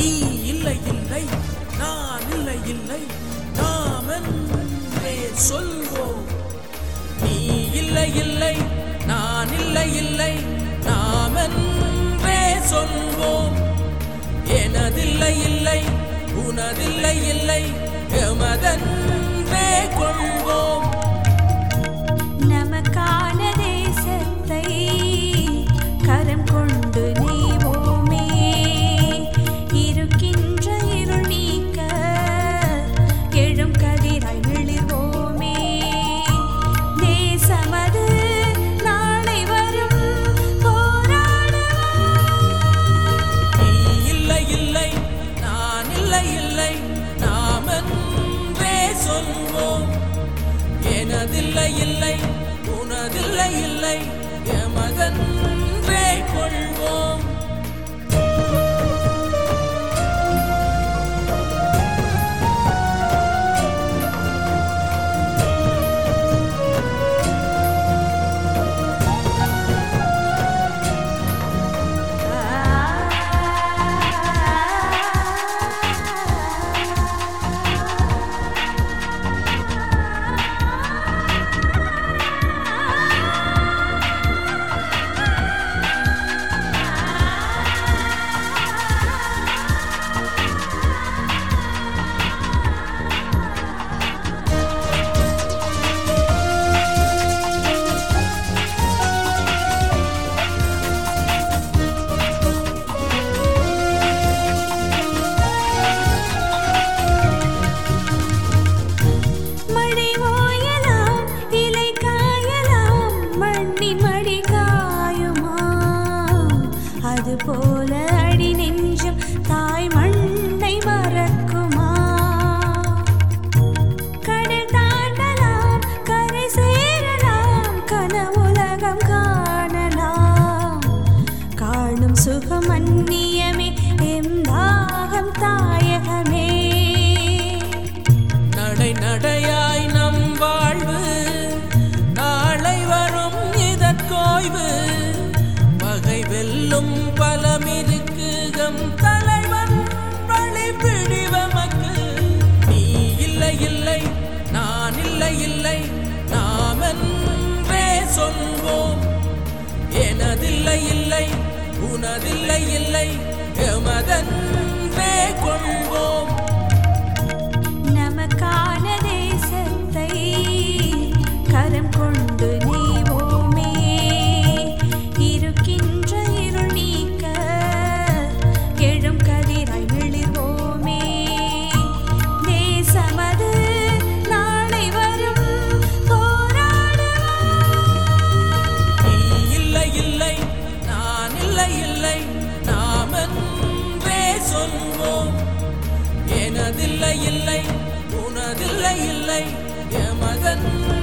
நீ இல்லை இல்லை நான் இல்லை இல்லை நாம் என்றே சொல்வோம். நீ இல்லை இல்லை நான் இல்லை இல்லை நாம் என்றே சொல்வோம். எனதில்லை இல்லை உனதில்லை இல்லை எமதென்றே கொள்வோம். நமக்கான தேசத்தை கரம் கொண்டு நீவோமே, இருக்கின்ற இருள் நீக்க எழும் கதிராய் விழிர்வோமே. தேசமது நாளை வரும் போராடுவோம். நீ இல்லை இல்லை நான் இல்லை இல்லை நாம் என்றே சொல்வோம். எனதில்லை இல்லை உனதில்லை இல்லை எமதென்றே கொள்வோம். அதுபோல அடி நெஞ்சம் தாய் மண்ணை மறக்குமா? கடல் தாண்டலாம் கரை சேரலாம் கனவுலகம் காணலாம். காணும் சுகம் அந்நியமே எம் தாகம் தாயகமே. நடை நடையாய் நம் வாழ்வு நாளை வரும் இதற்கோய்வு. பகை வெல்லும் பலமிருக்குகம் தலைவன் வழி பிடிவமக்கு. நீ இல்லை இல்லை நான் இல்லை இல்லை நாம் என்றே சொல்வோம். எனதில்லை இல்லை உனதில்லை இல்லை எமதென்றே கொள்வோம். நமக்கான தேசத்தை கரம் கொண்டு நீவோமே, இருக்கின்ற இருள் நீக்க எழும் கதிராய் விழிர்வோமே. தேசமது நாளை வரும் போராடுவோம். நீ இல்லை இல்லை நான் இல்லை இல்லை நாம் என்றே சொல்வோம். எனதில்லை இல்லை உனதில்லை இல்லை எமதென்றே